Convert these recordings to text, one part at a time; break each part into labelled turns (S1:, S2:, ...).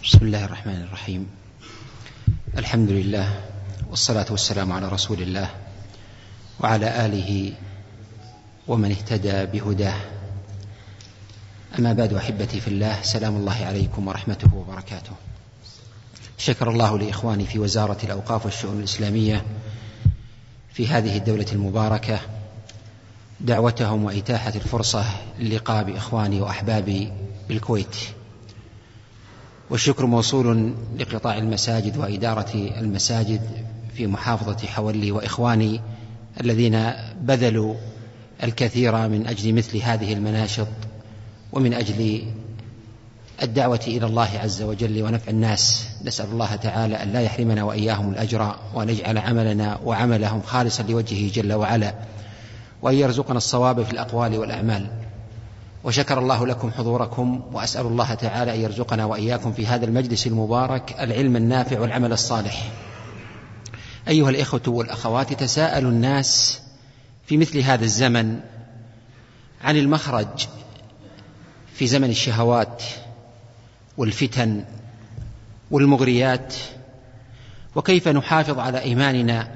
S1: بسم الله الرحمن الرحيم. الحمد لله والصلاة والسلام على رسول الله وعلى آله ومن اهتدى بهداه. أما بعد، أحبتي في الله، سلام الله عليكم ورحمته وبركاته. شكر الله لإخواني في وزارة الأوقاف والشؤون الإسلامية في هذه الدولة المباركة دعوتهم وإتاحة الفرصة للقاء بإخواني وأحبابي بالكويت، والشكر موصول لقطاع المساجد وإدارة المساجد في محافظة حولي وإخواني الذين بذلوا الكثير من أجل مثل هذه المناشط ومن أجل الدعوة إلى الله عز وجل ونفع الناس. نسأل الله تعالى أن لا يحرمنا وإياهم الأجر، وأن يجعل عملنا وعملهم خالصا لوجهه جل وعلا، وأن يرزقنا الصواب في الأقوال والأعمال. وشكر الله لكم حضوركم، وأسأل الله تعالى أن يرزقنا وإياكم في هذا المجلس المبارك العلم النافع والعمل الصالح. أيها الإخوة والأخوات، تساءل الناس في مثل هذا الزمن عن المخرج في زمن الشهوات والفتن والمغريات، وكيف نحافظ على إيماننا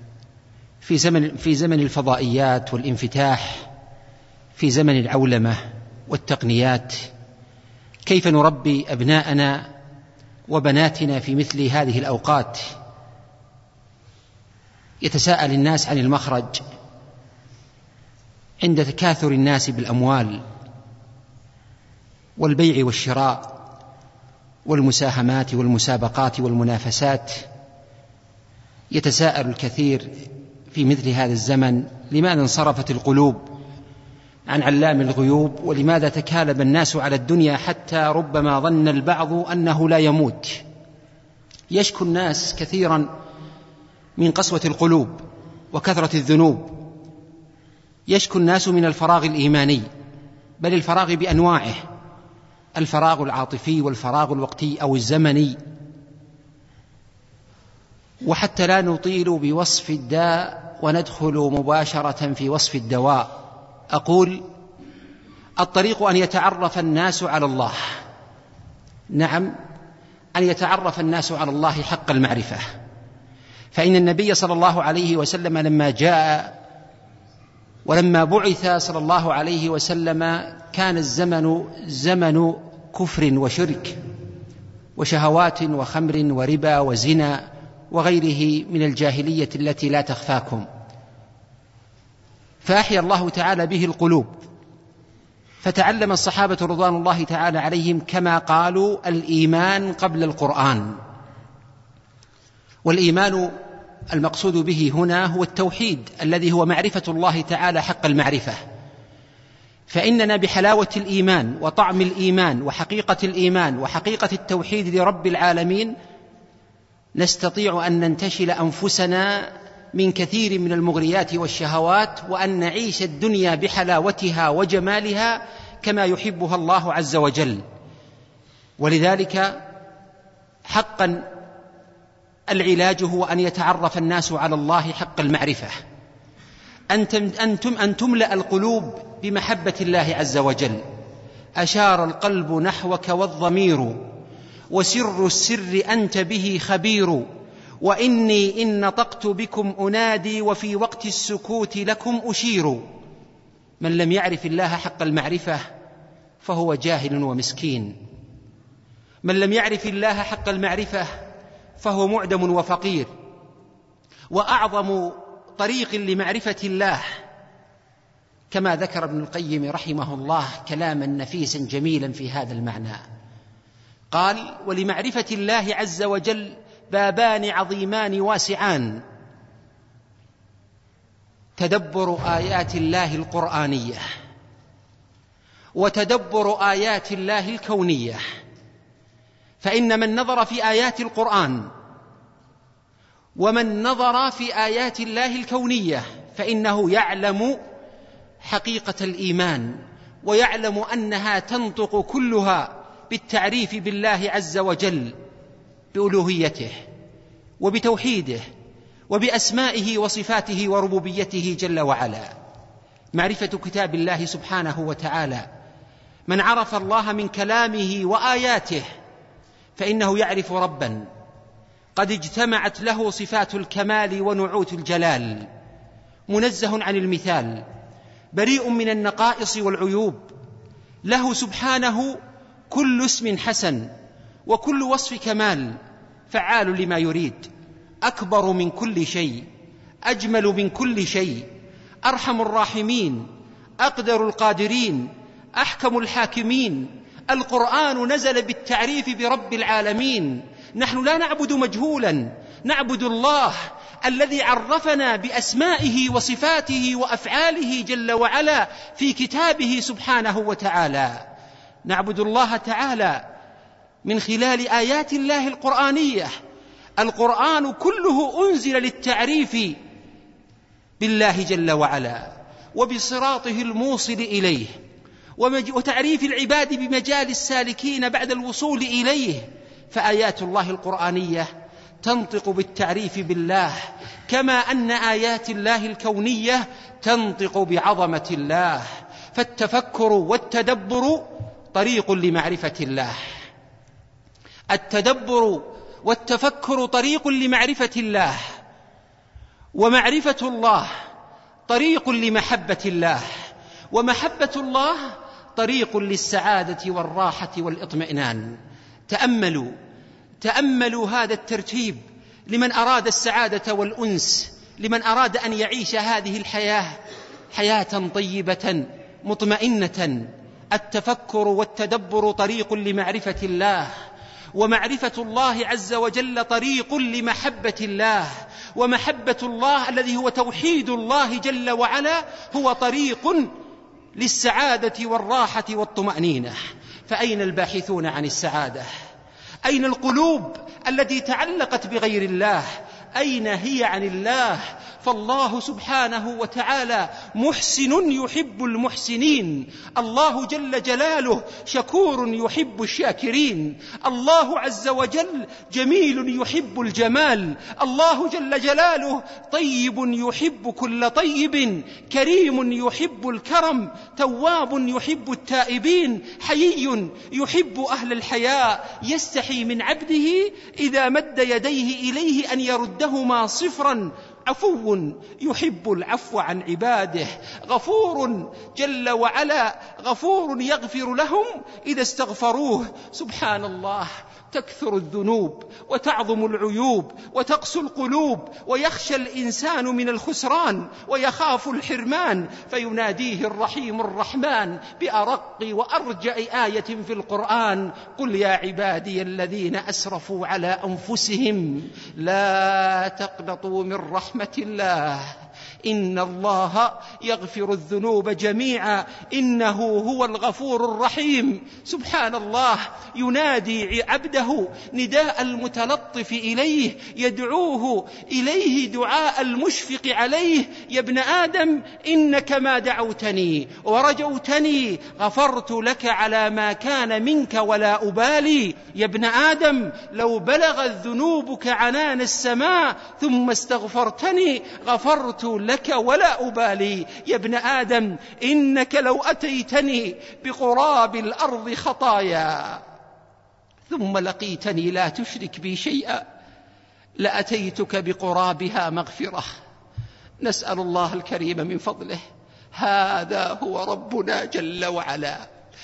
S1: في زمن الفضائيات والانفتاح، في زمن العولمة والتقنيات. كيف نربي أبناءنا وبناتنا في مثل هذه الأوقات؟ يتساءل الناس عن المخرج عند تكاثر الناس بالأموال والبيع والشراء والمساهمات والمسابقات والمنافسات. يتساءل الكثير في مثل هذا الزمن لماذا انصرفت القلوب عن علام الغيوب، ولماذا تكالب الناس على الدنيا حتى ربما ظن البعض أنه لا يموت. يشكو الناس كثيرا من قسوة القلوب وكثرة الذنوب، يشكو الناس من الفراغ الإيماني، بل الفراغ بأنواعه، الفراغ العاطفي والفراغ الوقتي أو الزمني. وحتى لا نطيل بوصف الداء وندخل مباشرة في وصف الدواء، أقول الطريق أن يتعرف الناس على الله. نعم، أن يتعرف الناس على الله حق المعرفة. فإن النبي صلى الله عليه وسلم لما جاء ولما بعث صلى الله عليه وسلم كان الزمن زمن كفر وشرك وشهوات وخمر وربا وزنا وغيره من الجاهلية التي لا تخفاكم، فأحيا الله تعالى به القلوب. فتعلم الصحابة رضوان الله تعالى عليهم كما قالوا الإيمان قبل القرآن. والإيمان المقصود به هنا هو التوحيد الذي هو معرفة الله تعالى حق المعرفة. فإننا بحلاوة الإيمان وطعم الإيمان وحقيقة الإيمان وحقيقة التوحيد لرب العالمين نستطيع أن ننتشل أنفسنا من كثير من المغريات والشهوات، وأن نعيش الدنيا بحلاوتها وجمالها كما يحبها الله عز وجل. ولذلك حقا العلاج هو أن يتعرف الناس على الله حق المعرفة، أن تملأ القلوب بمحبة الله عز وجل. أشار القلب نحوك والضمير، وسر السر أنت به خبير، وإني إن نطقت بكم أنادي، وفي وقت السكوت لكم أشير. من لم يعرف الله حق المعرفة فهو جاهل ومسكين، من لم يعرف الله حق المعرفة فهو معدم وفقير. وأعظم طريق لمعرفة الله كما ذكر ابن القيم رحمه الله كلاما نفيسا جميلا في هذا المعنى، قال: ولمعرفة الله عز وجل بابان عظيمان واسعان: تدبر آيات الله القرآنية، وتدبر آيات الله الكونية. فإن من نظر في آيات القرآن ومن نظر في آيات الله الكونية فإنه يعلم حقيقة الإيمان، ويعلم أنها تنطق كلها بالتعريف بالله عز وجل، بألوهيته وبتوحيده وبأسمائه وصفاته وربوبيته جل وعلا. معرفة كتاب الله سبحانه وتعالى، من عرف الله من كلامه وآياته فإنه يعرف ربا قد اجتمعت له صفات الكمال ونعوت الجلال، منزه عن المثال، بريء من النقائص والعيوب، له سبحانه كل اسم حسن وكل وصف كمال، فعال لما يريد، أكبر من كل شيء، أجمل من كل شيء، أرحم الراحمين، أقدر القادرين، أحكم الحاكمين. القرآن نزل بالتعريف برب العالمين. نحن لا نعبد مجهولا، نعبد الله الذي عرفنا بأسمائه وصفاته وأفعاله جل وعلا في كتابه سبحانه وتعالى. نعبد الله تعالى من خلال آيات الله القرآنية. القرآن كله أنزل للتعريف بالله جل وعلا وبصراطه الموصل إليه، وتعريف العباد بمجال السالكين بعد الوصول إليه. فآيات الله القرآنية تنطق بالتعريف بالله، كما أن آيات الله الكونية تنطق بعظمة الله. فالتفكر والتدبر طريق لمعرفة الله. التدبر والتفكر طريق لمعرفة الله، ومعرفة الله طريق لمحبة الله، ومحبة الله طريق للسعادة والراحة والاطمئنان. تأملوا هذا الترتيب لمن أراد السعادة والأنس، لمن أراد أن يعيش هذه الحياة حياة طيبة مطمئنة. التفكر والتدبر طريق لمعرفة الله، ومعرفة الله عز وجل طريق لمحبة الله، ومحبة الله الذي هو توحيد الله جل وعلا هو طريق للسعادة والراحة والطمأنينة. فأين الباحثون عن السعادة؟ أين القلوب التي تعلقت بغير الله؟ أين هي عن الله؟ فالله سبحانه وتعالى محسن يحب المحسنين، الله جل جلاله شكور يحب الشاكرين، الله عز وجل جميل يحب الجمال، الله جل جلاله طيب يحب كل طيب، كريم يحب الكرم، تواب يحب التائبين، حيي يحب أهل الحياء، يستحي من عبده إذا مد يديه إليه أن يردهما صفرا، عفو يحب العفو عن عباده، غفور جل وعلا، غفور يغفر لهم إذا استغفروه. سبحان الله، تكثر الذنوب وتعظم العيوب وتقسو القلوب، ويخشى الإنسان من الخسران ويخاف الحرمان، فيناديه الرحيم الرحمن بأرق وأرجأ آية في القرآن: قل يا عبادي الذين أسرفوا على أنفسهم لا تقنطوا من رحمة الله إن الله يغفر الذنوب جميعا إنه هو الغفور الرحيم. سبحان الله، ينادي عبده نداء المتلطف إليه، يدعوه إليه دعاء المشفق عليه: يا ابن آدم إنك ما دعوتني ورجوتني غفرت لك على ما كان منك ولا أبالي. يا ابن آدم لو بلغت ذنوبك عنان السماء ثم استغفرتني غفرت لك ولا أبالي. يا ابن آدم إنك لو أتيتني بقراب الأرض خطايا ثم لقيتني لا تشرك بي شيئا لأتيتك بقرابها مغفرة. نسأل الله الكريم من فضله. هذا هو ربنا جل وعلا،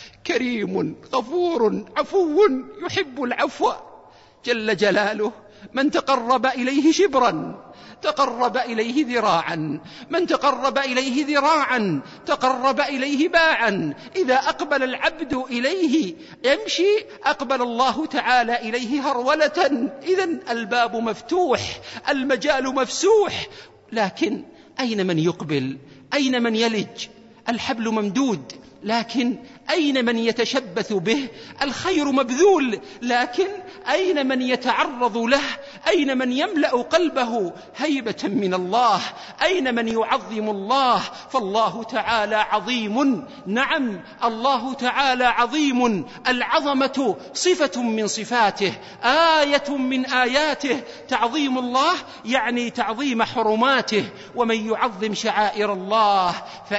S1: كريم غفور عفو يحب العفو جل جلاله. من تقرب إليه شبرا تقرب إليه ذراعا، من تقرب إليه ذراعا تقرب إليه باعا. إذا أقبل العبد إليه يمشي أقبل الله تعالى إليه هرولة. إذن الباب مفتوح، المجال مفسوح، لكن أين من يقبل؟ أين من يلج؟ الحبل ممدود، لكن أين من يتشبث به؟ الخير مبذول، لكن أين من يتعرض له؟
S2: أين من يملأ قلبه هيبة من الله؟ أين من يعظم الله؟ فالله تعالى عظيم، نعم الله تعالى عظيم، العظمة صفة من صفاته، آية من آياته. تعظيم الله يعني تعظيم حرماته، ومن يعظم شعائر الله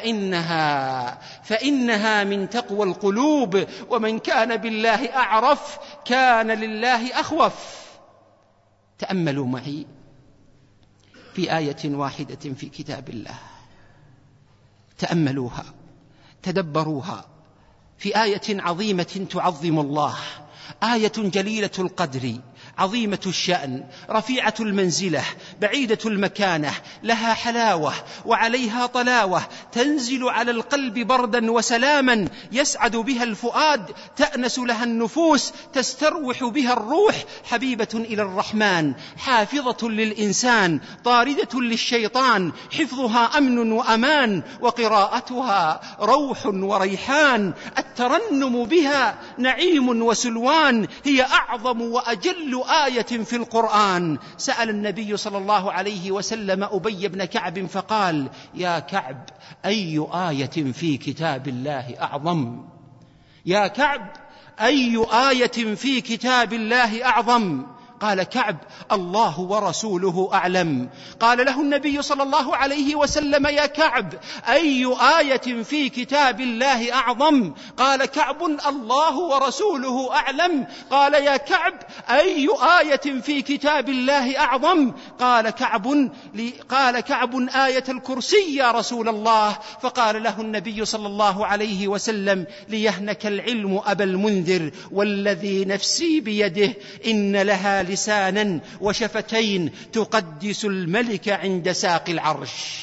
S2: فإنها من تقوى القلوب، ومن كان بالله أعرف كان لله أخوف. تأملوا معي في آية واحدة في كتاب الله، تأملوها تدبروها، في آية عظيمة تعظم الله، آية جليلة القدر عظيمة الشأن رفيعة المنزلة بعيدة المكانة، لها حلاوة وعليها طلاوة، تنزل على القلب بردا وسلاما، يسعد بها الفؤاد، تأنس لها النفوس، تستروح بها الروح، حبيبة إلى الرحمن، حافظة للإنسان، طاردة للشيطان، حفظها أمن وأمان، وقراءتها روح وريحان، الترنم بها نعيم وسلوان، هي أعظم وأجل آية في القرآن. سأل النبي صلى الله عليه وسلم أبي بن كعب فقال: يا كعب، أي آية في كتاب الله أعظم؟ يا كعب، أي آية في كتاب الله أعظم؟ قال كعب: الله ورسوله أعلم. قال له النبي صلى الله عليه وسلم: يا كعب، أي آية في كتاب الله أعظم؟ قال كعب: الله ورسوله أعلم. قال يا كعب: أي آية في كتاب الله أعظم؟ قال كعب: آية الكرسي يا رسول الله. فقال له النبي صلى الله عليه وسلم: ليهنك العلم أبا المنذر، والذي نفسي بيده، إن لها لسانا وشفتين تقدس الملك عند ساق العرش.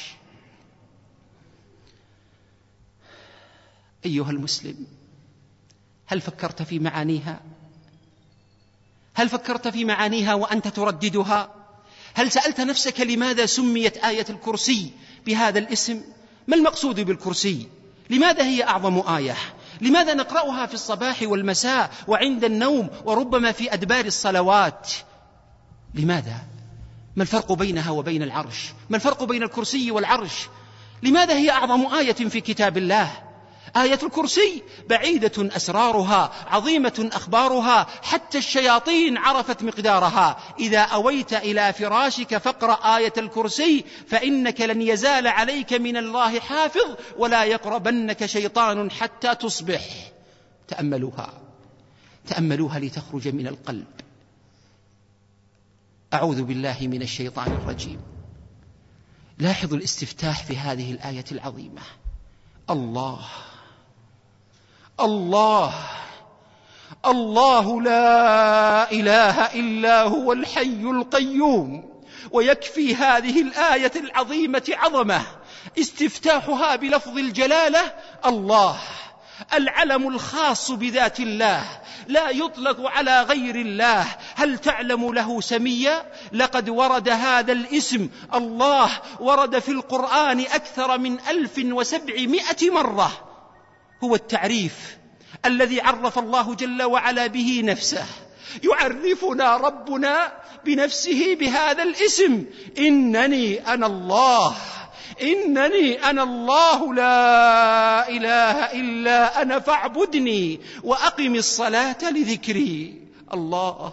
S2: أيها المسلم، هل فكرت في معانيها؟ هل فكرت في معانيها وأنت ترددها؟ هل سألت نفسك لماذا سميت آية الكرسي بهذا الاسم؟ ما المقصود بالكرسي؟ لماذا هي أعظم آية؟ لماذا نقرأها في الصباح والمساء وعند النوم وربما في أدبار الصلوات؟ لماذا؟ ما الفرق بينها وبين العرش؟ ما الفرق بين الكرسي والعرش؟ لماذا هي أعظم آية في كتاب الله؟ آية الكرسي بعيدة أسرارها، عظيمة أخبارها، حتى الشياطين عرفت مقدارها. إذا أويت إلى فراشك فاقرأ آية الكرسي، فإنك لن يزال عليك من الله حافظ، ولا يقربنك شيطان حتى تصبح. تأملوها لتخرج من القلب. أعوذ بالله من الشيطان الرجيم. لاحظوا الاستفتاح في هذه الآية العظيمة: الله الله الله لا إله إلا هو الحي القيوم. ويكفي هذه الآية العظيمة عظمة استفتاحها بلفظ الجلالة الله، العلم الخاص بذات الله، لا يطلق على غير الله. هل تعلم له سميا؟ لقد ورد هذا الاسم الله ورد في القرآن أكثر من 1700 مرة. هو التعريف الذي عرف الله جل وعلا به نفسه. يعرفنا ربنا بنفسه بهذا الاسم: إنني أنا الله، إنني أنا الله لا إله إلا أنا فاعبدني وأقم الصلاة لذكري. الله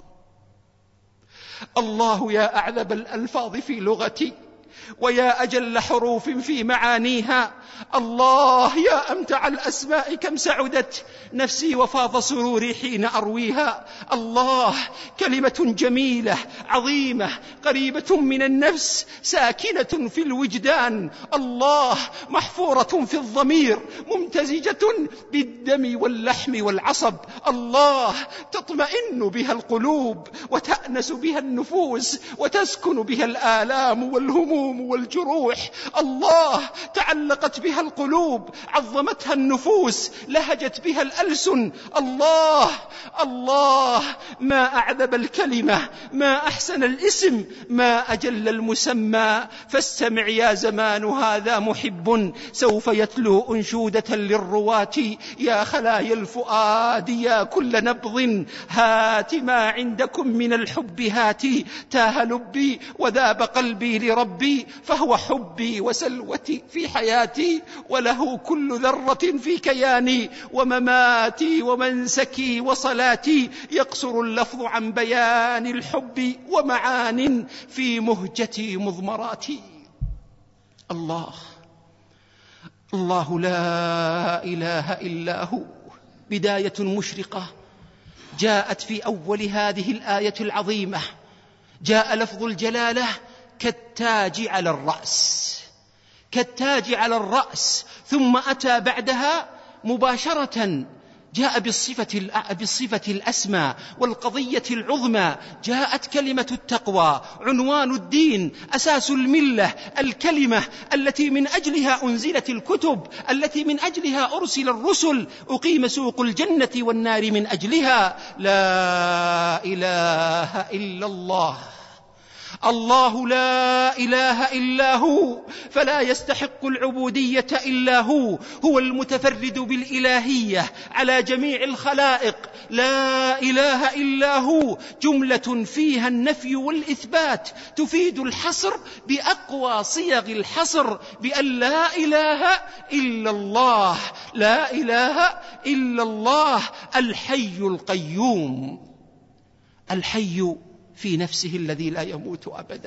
S2: الله يا أعذب الألفاظ في لغتي، ويا أجل حروف في معانيها. الله يا أمتع الأسماء، كم سعدت نفسي وفاض سروري حين أرويها. الله كلمة جميلة عظيمة قريبة من النفس، ساكنة في الوجدان. الله محفورة في الضمير، ممتزجة بالدم واللحم والعصب. الله تطمئن بها القلوب وتأنس بها النفوس وتسكن بها الآلام والهموم والجروح. الله تعلقت بها القلوب، عظمتها النفوس، لهجت بها الألسن. الله الله ما أعذب الكلمة، ما أحسن الاسم، ما أجل المسمى. فاستمع يا زمان هذا محب سوف يتلو أنشودة للرواة. يا خلايا الفؤاد يا كل نبض هات ما عندكم من الحب هاتي. تاه لبي وذاب قلبي لربي، فهو حبي وسلوتي في حياتي، وله كل ذرة في كياني ومماتي ومنسكي وصلاتي. يقصر اللفظ عن بيان الحب ومعان في مهجتي مضمراتي. الله الله لا إله إلا هو. بداية مشرقة جاءت في أول هذه الآية العظيمة. جاء لفظ الجلالة كالتاج على الرأس، كالتاج على الرأس، ثم أتى بعدها مباشرة جاء بالصفة الأسمى والقضية العظمى. جاءت كلمة التقوى، عنوان الدين، أساس الملة، الكلمة التي من أجلها أنزلت الكتب، التي من أجلها أرسل الرسل، أقيم سوق الجنة والنار من أجلها. لا إله إلا الله. الله لا إله إلا هو، فلا يستحق العبودية إلا هو. هو المتفرد بالإلهية على جميع الخلائق. لا إله إلا هو جملة فيها النفي والإثبات، تفيد الحصر بأقوى صيغ الحصر، بأن لا إله إلا الله. لا إله إلا الله الحي القيوم. الحي في نفسه الذي لا يموت أبدا.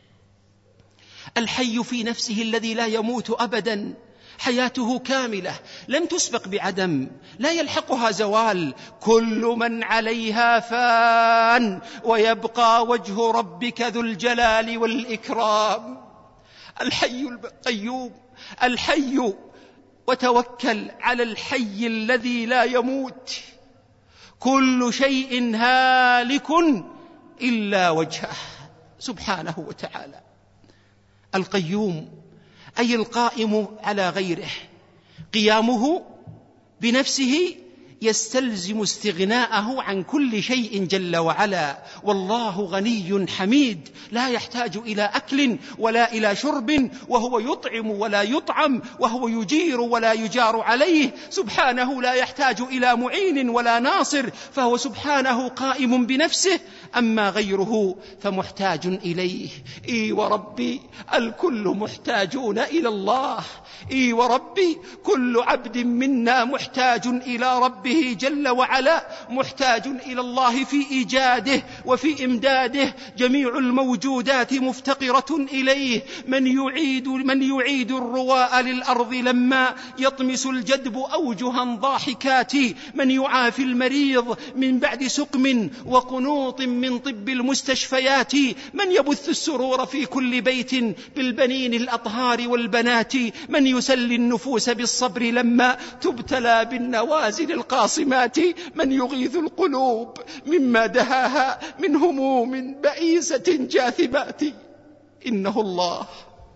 S2: الحي في نفسه الذي لا يموت أبدا، حياته كاملة لم تسبق بعدم، لا يلحقها زوال. كل من عليها فان ويبقى وجه ربك ذو الجلال والإكرام. الحي القيوم، الحي، وتوكل على الحي الذي لا يموت. كل شيء هالك إلا وجهه سبحانه وتعالى. القيوم أي القائم على غيره. قيامه بنفسه يستلزم استغناءه عن كل شيء جل وعلا. والله غني حميد، لا يحتاج إلى أكل ولا إلى شرب، وهو يطعم ولا يطعم، وهو يجير ولا يجار عليه. سبحانه لا يحتاج إلى معين ولا ناصر، فهو سبحانه قائم بنفسه. أما غيره فمحتاج إليه. إي وربي الكل محتاجون إلى الله. إي وربي كل عبد منا محتاج إلى ربه جل وعلا، محتاج إلى الله في إيجاده وفي إمداده. جميع الموجودات مفتقرة إليه. من يعيد الرواء للأرض لما يطمس الجدب أوجها ضاحكات. من يعافي المريض من بعد سقم وقنوط من طب المستشفيات. من يبث السرور في كل بيت بالبنين الأطهار والبنات. من يسلي النفوس بالصبر لما تبتلى بالنوازل القاصمات. من يغيث القلوب مما دهاها من هموم بئيسة جاثمات. إنه الله،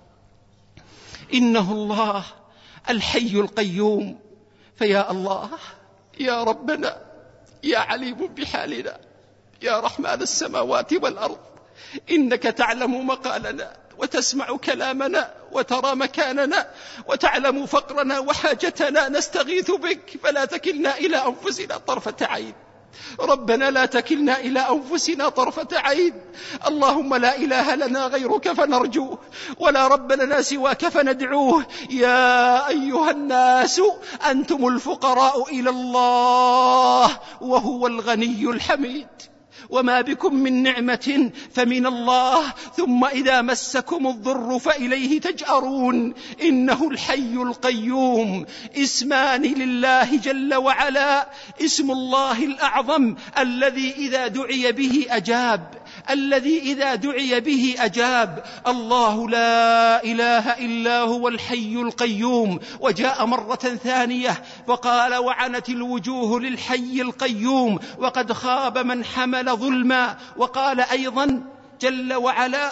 S2: إنه الله الحي القيوم. فيا الله يا ربنا يا عليم بحالنا يا رحمن السماوات والأرض، إنك تعلم مقالنا وتسمع كلامنا وترى مكاننا وتعلم فقرنا وحاجتنا. نستغيث بك فلا تكلنا إلى أنفسنا طرفة عين. ربنا لا تكلنا إلى أنفسنا طرفة عين. اللهم لا إله لنا غيرك فنرجوه، ولا رب لنا سواك فندعوه. يا أيها الناس أنتم الفقراء إلى الله وهو الغني الحميد. وما بكم من نعمة فمن الله، ثم إذا مسكم الضر فإليه تجأرون. إنه الحي القيوم. اسمان لله جل وعلا. اسم الله الأعظم الذي إذا دعي به أجاب، الذي إذا دعي به أجاب. الله لا إله إلا هو الحي القيوم. وجاء مرة ثانية وقال وعنت الوجوه للحي القيوم وقد خاب من حمل ظلما. وقال أيضا جل وعلا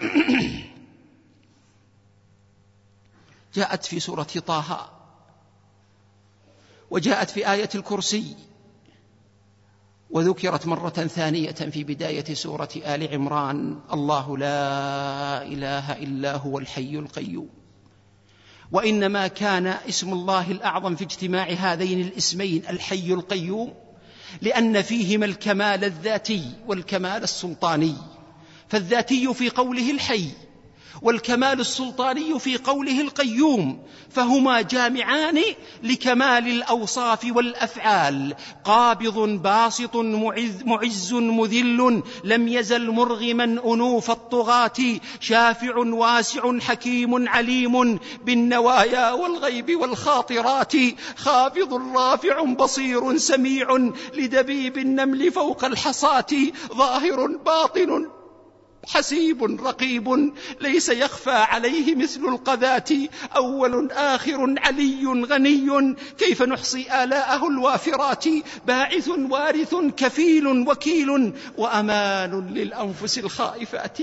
S2: جاءت في سورة طه وجاءت في آية الكرسي وذكرت مرة ثانية في بداية سورة آل عمران: الله لا إله إلا هو الحي القيوم. وإنما كان اسم الله الأعظم في اجتماع هذين الاسمين الحي القيوم لأن فيهما الكمال الذاتي والكمال السلطاني، فالذاتي في قوله الحي والكمال السلطاني في قوله القيوم، فهما جامعان لكمال الأوصاف والأفعال: قابض باسط معز مذل، لم يزل مرغما أنوف الطغاة، شافع واسع حكيم عليم بالنوايا والغيب والخاطرات، خافض رافع بصير سميع لدبيب النمل فوق الحصاة، ظاهر باطن حسيب رقيب ليس يخفى عليه مثل القذاة، أول آخر علي غني كيف نحصي آلاءه الوافرات، باعث وارث كفيل وكيل وأمان للأنفس الخائفات.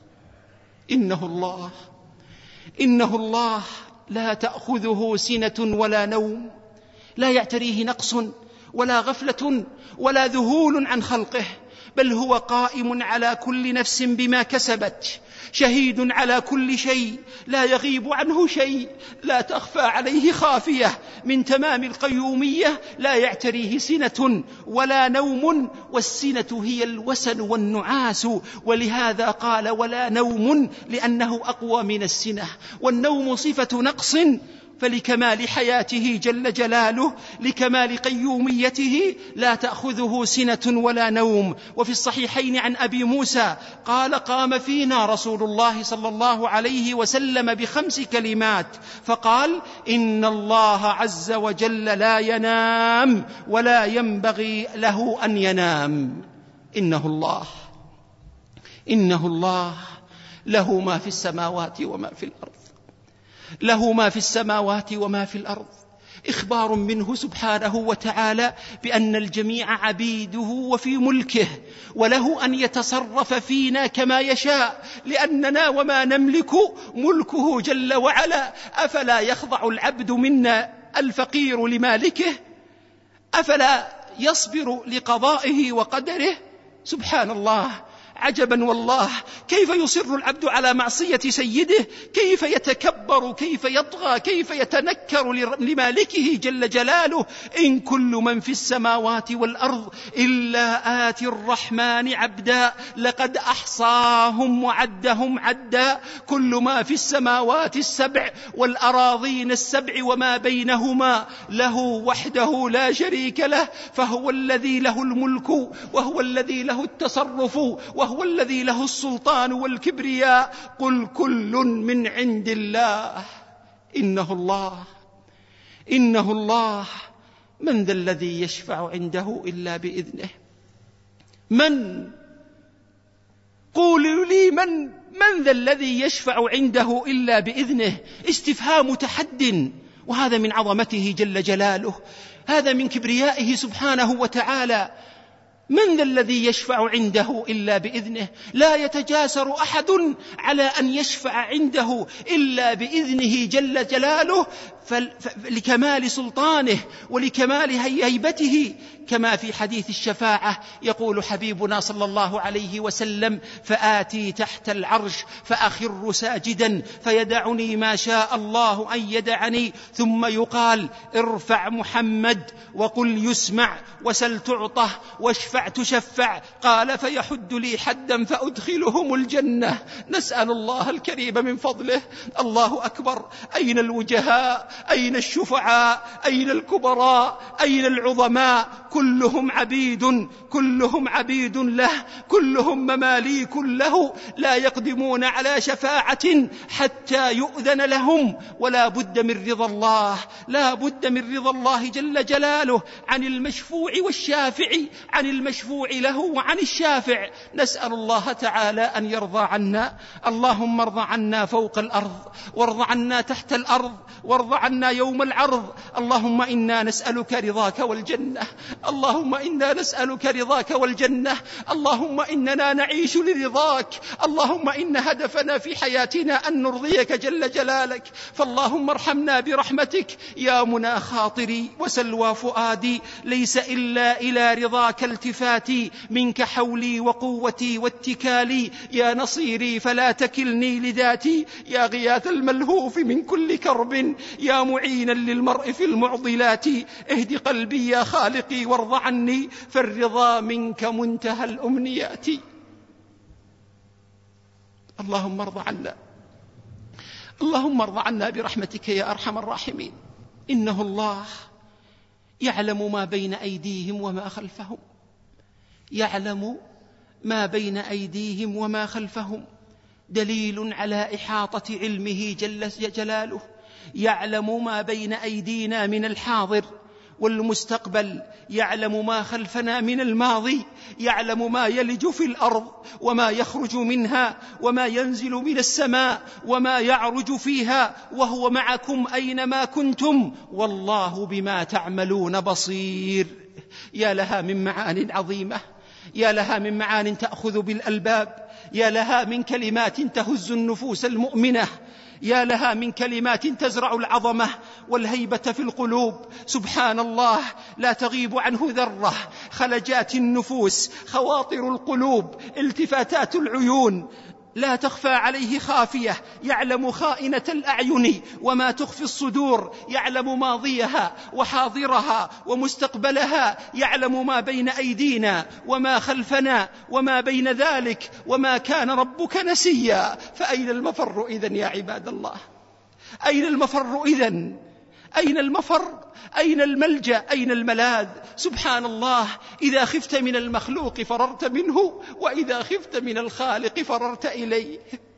S2: إنه الله لا تأخذه سنة ولا نوم، لا يعتريه نقص ولا غفلة ولا ذهول عن خلقه، بل هو قائم على كل نفس بما كسبت، شهيد على كل شيء، لا يغيب عنه شيء، لا تخفى عليه خافية. من تمام القيومية لا يعتريه سنة ولا نوم، والسنة هي الوسن والنعاس، ولهذا قال ولا نوم لأنه أقوى من السنة، والنوم صفة نقص، فلكمال حياته جل جلاله لكمال قيوميته لا تأخذه سنة ولا نوم. وفي الصحيحين عن أبي موسى قال: قام فينا رسول الله صلى الله عليه وسلم ب5 كلمات فقال: إن الله عز وجل لا ينام ولا ينبغي له أن ينام. إنه الله له ما في السماوات وما في الأرض، له ما في السماوات وما في الأرض، إخبار منه سبحانه وتعالى بأن الجميع عبيده وفي ملكه، وله أن يتصرف فينا كما يشاء، لأننا وما نملك ملكه جل وعلا. أفلا يخضع العبد منا الفقير لمالكه؟ أفلا يصبر لقضائه وقدره؟ سبحان الله، عجبا والله، كيف يصر العبد على معصية سيده، كيف يتكبر، كيف يطغى، كيف يتنكر لمالكه جل جلاله. إن كل من في السماوات والأرض إلا آتي الرحمن عبدا، لقد أحصاهم وعدهم عدا. كل ما في السماوات 7 والأراضين 7 وما بينهما له وحده لا شريك له، فهو الذي له الملك وهو الذي له التصرف وهو الذي له السلطان والكبرياء. قل كل من عند الله. إنه الله من ذا الذي يشفع عنده إلا بإذنه؟ من؟ قولوا لي من ذا الذي يشفع عنده إلا بإذنه؟ استفهام تحد، وهذا من عظمته جل جلاله، هذا من كبريائه سبحانه وتعالى. من ذا الذي يشفع عنده إلا بإذنه؟ لا يتجاسر أحد على أن يشفع عنده إلا بإذنه جل جلاله، لكمال سلطانه ولكمال هيبته. كما في حديث الشفاعة يقول حبيبنا صلى الله عليه وسلم: فآتي تحت العرش فأخر ساجدا فيدعني ما شاء الله أن يدعني، ثم يقال: ارفع محمد وقل يسمع وسل تعطه واشفع تشفع. قال: فيحد لي حدا فأدخلهم الجنة. نسأل الله الكريم من فضله. الله أكبر. أين الوجهاء؟ أين الشفعاء؟ أين الكبراء؟ أين العظماء؟ كلهم عبيد له، كلهم مماليك له، لا يقدمون على شفاعة حتى يؤذن لهم، ولا بد من رضا الله، لا بد من رضا الله جل جلاله عن المشفوع والشافع، عن المشفوع له وعن الشافع. نسأل الله تعالى أن يرضى عنا. اللهم ارض عنا فوق الأرض، وارض عنا تحت الأرض، وارض عنا يوم العرض. اللهم إنا نسألك رضاك والجنة، اللهم إنا نسألك رضاك والجنة، اللهم إننا نعيش لرضاك، اللهم إن هدفنا في حياتنا أن نرضيك جل جلالك، فاللهم ارحمنا برحمتك يا منى خاطري وسلوى فؤادي، ليس إلا إلى رضاك التفاتي، منك حولي وقوتي واتكالي، يا نصيري فلا تكلني لذاتي، يا غياث الملهوف من كل كرب، يا معينا للمرء في المعضلات، اهد قلبي يا خالقي وارض عني، فالرضا منك منتهى الأمنيات. اللهم ارض عنا، اللهم ارض عنا برحمتك يا أرحم الراحمين. إنه الله يعلم ما بين أيديهم وما خلفهم، يعلم ما بين أيديهم وما خلفهم، دليل على إحاطة علمه جل جلاله. يعلم ما بين أيدينا من الحاضر والمستقبل، يعلم ما خلفنا من الماضي، يعلم ما يلج في الأرض وما يخرج منها، وما ينزل من السماء وما يعرج فيها، وهو معكم أينما كنتم والله بما تعملون بصير. يا لها من معان عظيمة، يا لها من معان تأخذ بالألباب، يا لها من كلمات تهز النفوس المؤمنة، يا لها من كلمات تزرع العظمة والهيبة في القلوب. سبحان الله لا تغيب عنه ذرة، خلجات النفوس، خواطر القلوب، التفاتات العيون، لا تخفى عليه خافية، يعلم خائنة الأعين وما تخفي الصدور، يعلم ماضيها وحاضرها ومستقبلها، يعلم ما بين أيدينا وما خلفنا وما بين ذلك، وما كان ربك نسيا. فأين المفر إذن يا عباد الله؟ أين المفر إذن؟ أين المفر؟ أين الملجأ؟ أين الملاذ؟ سبحان الله، إذا خفت من المخلوق فررت منه، وإذا خفت من الخالق فررت إليه،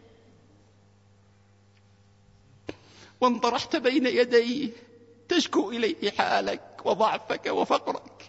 S2: وانطرحت بين يديه تشكو إليه حالك وضعفك وفقرك،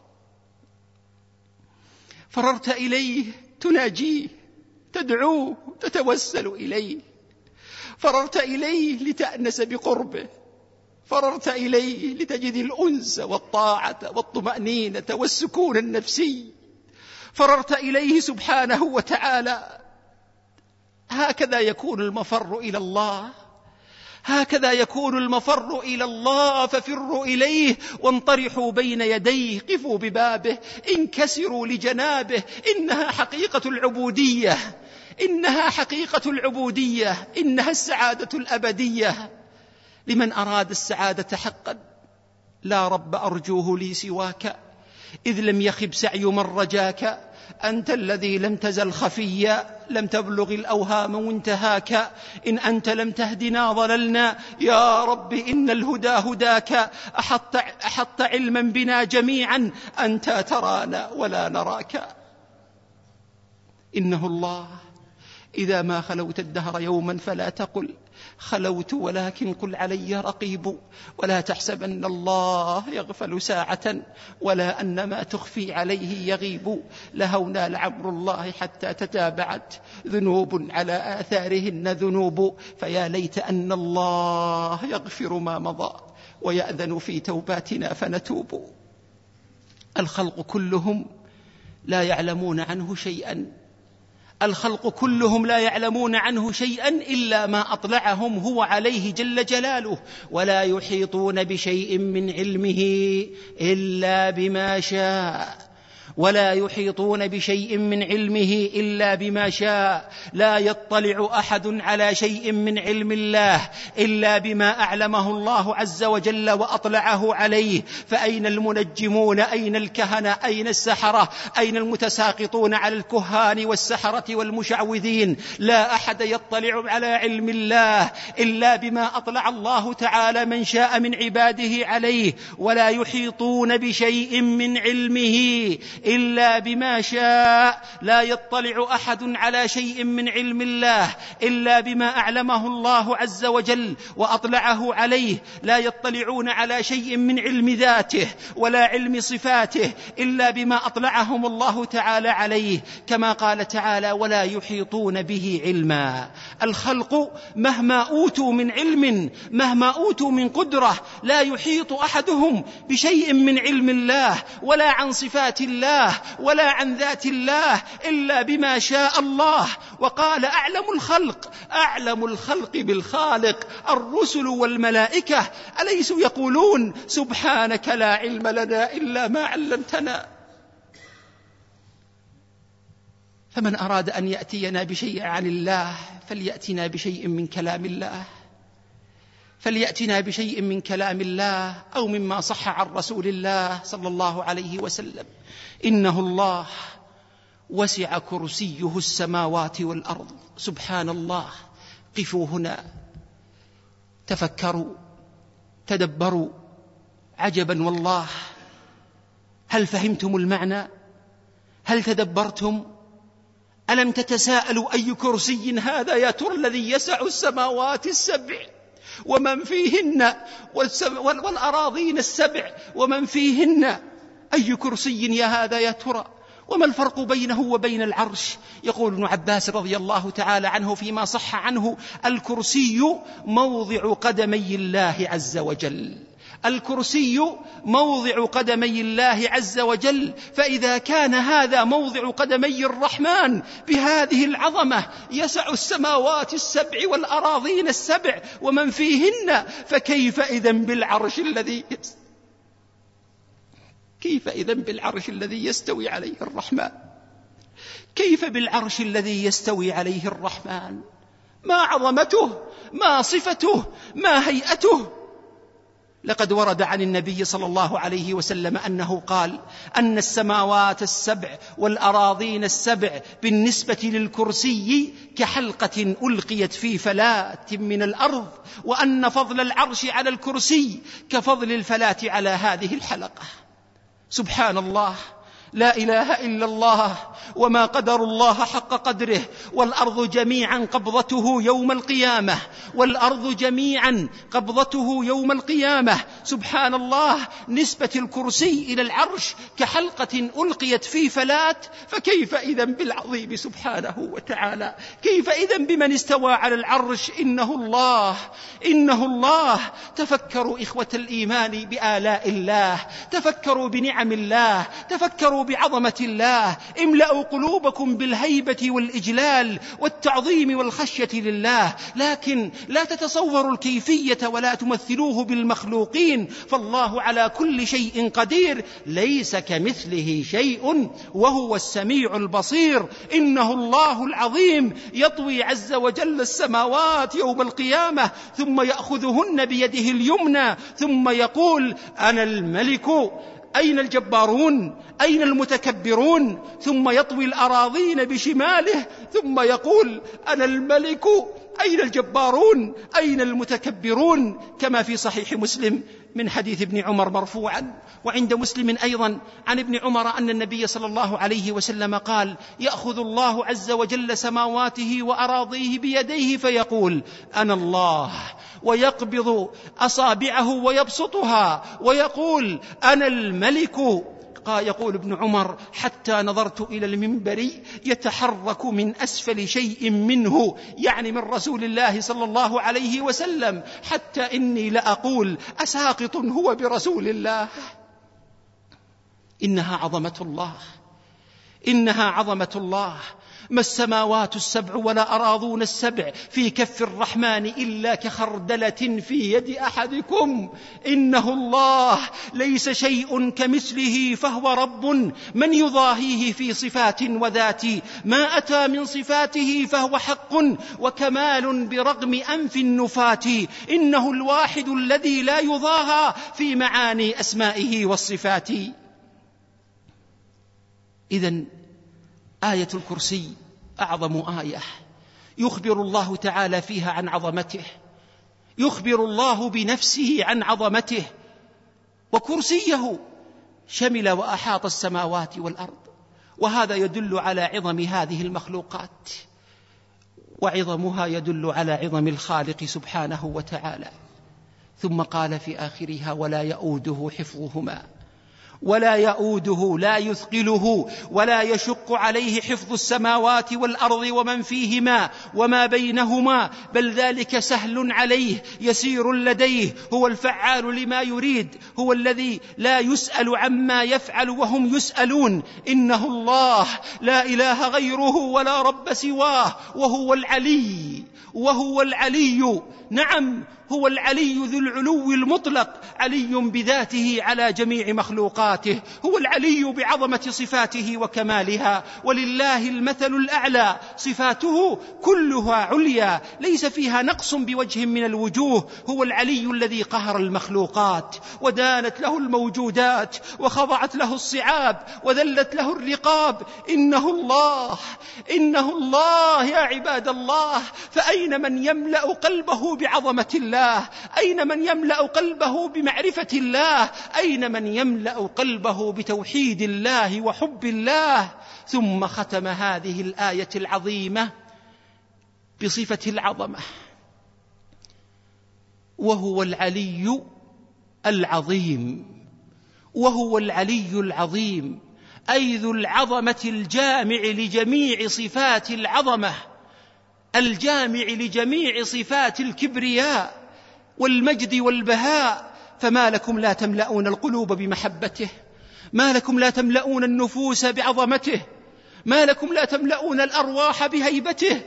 S2: فررت إليه تناجيه، تدعوه، تتوسل إليه، فررت إليه لتأنس بقربه، فررت إليه لتجد الأنس والطاعة والطمأنينة والسكون النفسي، فررت إليه سبحانه وتعالى. هكذا يكون المفر إلى الله، هكذا يكون المفر إلى الله. ففروا إليه وانطرحوا بين يديه، قفوا ببابه، انكسروا لجنابه. إنها حقيقة العبودية، إنها حقيقة العبودية، إنها السعادة الأبدية لمن أراد السعادة حقا. لا رب أرجوه لي سواك، إذ لم يخب سعي من رجاك، أنت الذي لم تزل خفيا، لم تبلغ الأوهام منتهاك، إن أنت لم تهدنا ضللنا، يا رب إن الهدى هداك، أحط علما بنا جميعا، أنت ترانا ولا نراك. إنه الله إذا ما خلوت الدهر يوما فلا تقل خلوت، ولكن قل علي رقيب، ولا تحسبن الله يغفل ساعة، ولا أن ما تخفي عليه يغيب. لهونا لعمر الله حتى تتابعت ذنوب على آثارهن ذنوب، فيا ليت أن الله يغفر ما مضى ويأذن في توباتنا فنتوب. الخلق كلهم لا يعلمون عنه شيئا، الخلق كلهم لا يعلمون عنه شيئا إلا ما أطلعهم هو عليه جل جلاله، ولا يحيطون بشيء من علمه إلا بما شاء، ولا يحيطون بشيء من علمه إلا بما شاء. لا يطلع أحد على شيء من علم الله إلا بما أعلمه الله عز وجل وأطلعه عليه. فأين المنجمون؟ أين الكهنة؟ أين السحرة؟ أين المتساقطون على الكهان والسحرة والمشعوذين؟ لا أحد يطلع على علم الله إلا بما أطلع الله تعالى من شاء من عباده عليه، ولا يحيطون بشيء من علمه إلا بما شاء. لا يطلع أحد على شيء من علم الله إلا بما أعلمه الله عز وجل وأطلعه عليه. لا يطلعون على شيء من علم ذاته ولا علم صفاته إلا بما أطلعهم الله تعالى عليه، كما قال تعالى: ولا يحيطون به علما. الخلق مهما أوتوا من علم، مهما أوتوا من قدرة، لا يحيط أحدهم بشيء من علم الله ولا عن صفات الله ولا عن ذات الله إلا بما شاء الله. وقال أعلم الخلق بالخالق الرسل والملائكة، أليسوا يقولون سبحانك لا علم لنا إلا ما علمتنا؟ فمن أراد أن يأتينا بشيء عن الله فليأتنا بشيء من كلام الله، فليأتنا بشيء من كلام الله أو مما صح عن رسول الله صلى الله عليه وسلم. إنه الله وسع كرسيه السماوات والأرض. سبحان الله. قفوا هنا، تفكروا، تدبروا. عجبا والله. هل فهمتم المعنى؟ هل تدبرتم؟ ألم تتساءلوا أي كرسي هذا يا ترى الذي يسع السماوات السبع ومن فيهن والأراضين السبع ومن فيهن؟ أي كرسي يا هذا يا ترى؟ وما الفرق بينه وبين العرش؟ يقول ابن عباس رضي الله تعالى عنه فيما صح عنه: الكرسي موضع قدمي الله عز وجل. الكرسي موضع قدمي الله عز وجل، فإذا كان هذا موضع قدمي الرحمن بهذه العظمة يسع السماوات السبع والأراضين السبع ومن فيهن، فكيف إذن بالعرش الذي يستوي عليه الرحمن؟ كيف بالعرش الذي يستوي عليه الرحمن؟ ما عظمته، ما صفته، ما هيئته. لقد ورد عن النبي صلى الله عليه وسلم أنه قال أن السماوات السبع والأراضين السبع بالنسبة للكرسي كحلقة ألقيت في فلاة من الأرض، وأن فضل العرش على الكرسي كفضل الفلاة على هذه الحلقة. سبحان الله، لا إله إلا الله، وما قدر الله حق قدره. والأرض جميعا قبضته يوم القيامة، والأرض جميعا قبضته يوم القيامة. سبحان الله. نسبة الكرسي إلى العرش كحلقة ألقيت في فلاة، فكيف إذن بالعظيم سبحانه وتعالى؟ كيف إذن بمن استوى على العرش؟ إنه الله، إنه الله. تفكروا إخوة الإيمان بآلاء الله، تفكروا بنعم الله، تفكروا بعظمة الله. املأوا قلوبكم بالهيبة والإجلال والتعظيم والخشية لله، لكن لا تتصوروا الكيفية ولا تمثلوه بالمخلوقين، فالله على كل شيء قدير، ليس كمثله شيء وهو السميع البصير. إنه الله العظيم يطوي عز وجل السماوات يوم القيامة ثم يأخذهن بيده اليمنى ثم يقول: أنا الملك، أين الجبارون؟ أين المتكبرون؟ ثم يطوي الأراضين بشماله ثم يقول: أنا الملك، أين الجبارون؟ أين المتكبرون؟ كما في صحيح مسلم من حديث ابن عمر مرفوعا، وعند مسلم أيضا عن ابن عمر أن النبي صلى الله عليه وسلم قال: يأخذ الله عز وجل سماواته وأراضيه بيديه فيقول: أنا الله، ويقبض أصابعه ويبسطها ويقول: أنا الملك. يقول ابن عمر: حتى نظرت إلى المنبر يتحرك من أسفل شيء منه، يعني من رسول الله صلى الله عليه وسلم، حتى إني لأقول: أساقط هو برسول الله؟ إنها عظمة الله، إنها عظمة الله. ما السماوات السبع ولا أراضون السبع في كف الرحمن إلا كخردلة في يد أحدكم. إنه الله، ليس شيء كمثله، فهو رب من يضاهيه في صفات وذات. ما أتى من صفاته فهو حق وكمال برغم أنف النفات. إنه الواحد الذي لا يضاهى في معاني أسمائه والصفات. إذن آية الكرسي أعظم آية يخبر الله تعالى فيها عن عظمته، يخبر الله بنفسه عن عظمته، وكرسيه شمل وأحاط السماوات والأرض، وهذا يدل على عظم هذه المخلوقات، وعظمها يدل على عظم الخالق سبحانه وتعالى. ثم قال في آخرها: ولا يؤوده حفظهما ولا يؤوده لا يثقله ولا يشق عليه حفظ السماوات والأرض ومن فيهما وما بينهما، بل ذلك سهل عليه يسير لديه. هو الفعال لما يريد، هو الذي لا يسأل عما يفعل وهم يسألون. إنه الله لا إله غيره ولا رب سواه، وهو العلي. نعم، هو العلي ذو العلو المطلق، علي بذاته على جميع مخلوقاته، هو العلي بعظمة صفاته وكمالها، ولله المثل الأعلى. صفاته كلها عليا ليس فيها نقص بوجه من الوجوه. هو العلي الذي قهر المخلوقات ودانت له الموجودات وخضعت له الصعاب وذلت له الرقاب. إنه الله يا عباد الله. فأين من يملأ قلبه بعظمة الله؟ أين من يملأ قلبه بمعرفة الله؟ أين من يملأ قلبه بتوحيد الله وحب الله؟ ثم ختم هذه الآية العظيمة بصفة العظمة، وهو العلي العظيم. وهو العلي العظيم أي ذو العظمة الجامع لجميع صفات العظمة، الجامع لجميع صفات الكبرياء والمجد والبهاء. فما لكم لا تملؤون القلوب بمحبته؟ ما لكم لا تملؤون النفوس بعظمته؟ ما لكم لا تملؤون الأرواح بهيبته؟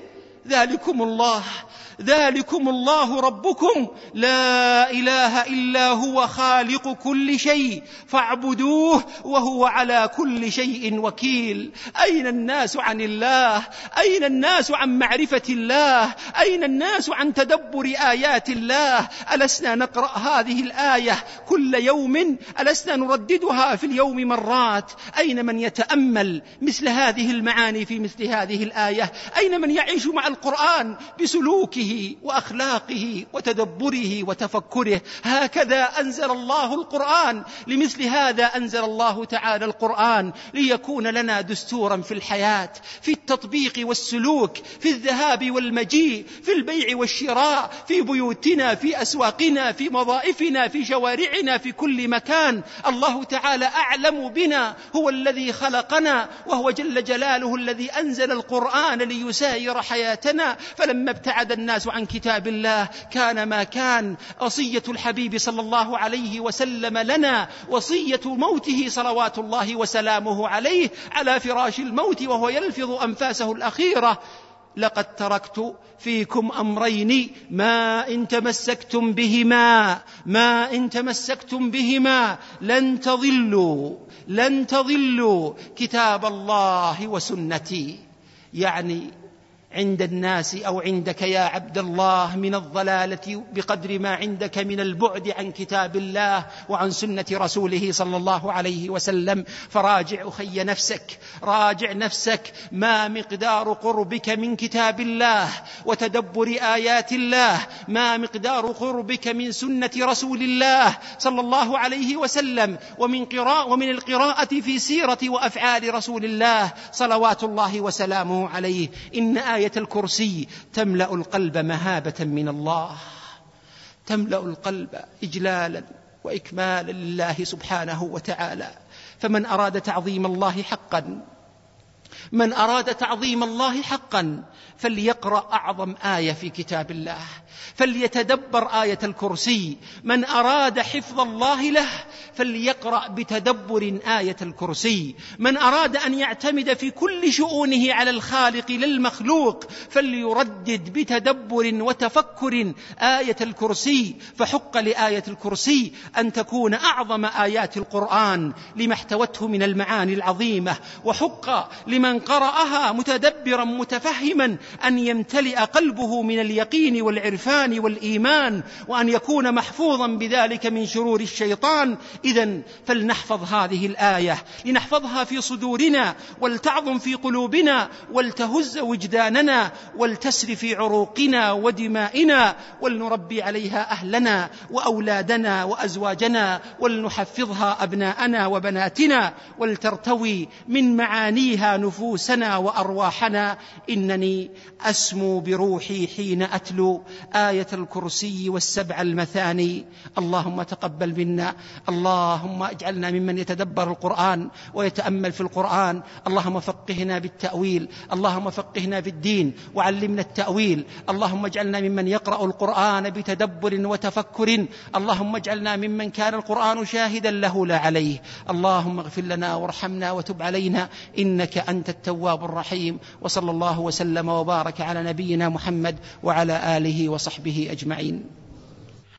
S2: ذلكم الله ربكم لا إله إلا هو خالق كل شيء فاعبدوه وهو على كل شيء وكيل. أين الناس عن الله؟ أين الناس عن معرفة الله؟ أين الناس عن تدبر آيات الله؟ ألسنا نقرأ هذه الآية كل يوم؟ ألسنا نرددها في اليوم مرات؟ أين من يتأمل مثل هذه المعاني في مثل هذه الآية؟ أين من يعيش مع القرآن بسلوكه وأخلاقه وتدبره وتفكره؟ هكذا أنزل الله القرآن، لمثل هذا أنزل الله تعالى القرآن، ليكون لنا دستورا في الحياة، في التطبيق والسلوك، في الذهاب والمجيء، في البيع والشراء، في بيوتنا، في أسواقنا، في مضائفنا، في شوارعنا، في كل مكان. الله تعالى أعلم بنا، هو الذي خلقنا، وهو جل جلاله الذي أنزل القرآن ليساير حياتنا. فلما ابتعد الناس عن كتاب الله كان ما كان. وصية الحبيب صلى الله عليه وسلم لنا وصية موته صلوات الله وسلامه عليه على فراش الموت وهو يلفظ أنفاسه الأخيرة: لقد تركت فيكم أمرين ما إن تمسكتم بهما لن تضلوا كتاب الله وسنتي. يعني عند الناس أو عندك يا عبد الله من الضلالة بقدر ما عندك من البعد عن كتاب الله وعن سنة رسوله صلى الله عليه وسلم. فراجع أخي نفسك، راجع نفسك، ما مقدار قربك من كتاب الله وتدبر آيات الله؟ ما مقدار قربك من سنة رسول الله صلى الله عليه وسلم ومن القراءة في سيرة وأفعال رسول الله صلوات الله وسلامه عليه؟ إن آية الكرسي تملأ القلب مهابة من الله، تملأ القلب إجلالا وإكمالا لله سبحانه وتعالى. فمن أراد تعظيم الله حقا فليقرأ أعظم آية في كتاب الله، فليتدبر آية الكرسي. من أراد حفظ الله له فليقرأ بتدبر آية الكرسي. من أراد أن يعتمد في كل شؤونه على الخالق للمخلوق فليردد بتدبر وتفكر آية الكرسي. فحق لآية الكرسي أن تكون أعظم آيات القرآن لما احتوته من المعاني العظيمة، وحق لمن قرأها متدبرا متفهما أن يمتلئ قلبه من اليقين والعرفان والإيمان، وأن يكون محفوظا بذلك من شرور الشيطان. إذن فلنحفظ هذه الآية، لنحفظها في صدورنا، ولتعظم في قلوبنا، ولتهز وجداننا، ولتسر في عروقنا ودمائنا، ولنربي عليها أهلنا وأولادنا وأزواجنا، ولنحفظها أبناءنا وبناتنا، ولترتوي من معانيها نفوسنا وأرواحنا. إنني أسمو بروحي حين أتلو آية الكرسي والسبع المثاني. اللهم تقبل منا، اللهم اجعلنا ممن يتدبر القرآن ويتأمل في القرآن. اللهم فقهنا بالتأويل، اللهم فقهنا في الدين وعلمنا التأويل. اللهم اجعلنا ممن يقرأ القرآن بتدبر وتفكر. اللهم اجعلنا ممن كان القرآن شاهدا له لا عليه. اللهم اغفر لنا وارحمنا وتب علينا إنك أنت التواب الرحيم. وصلى الله وسلم وبارك على نبينا محمد وعلى آله وصحبه أجمعين.